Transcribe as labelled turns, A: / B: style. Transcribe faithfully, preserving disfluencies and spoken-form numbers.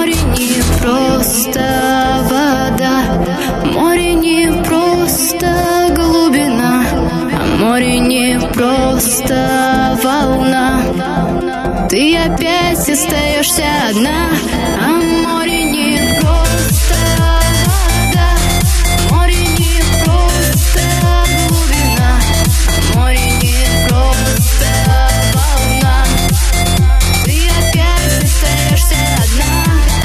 A: Море не просто вода, море не просто глубина, а море не просто волна. Ты опять остаешься одна, а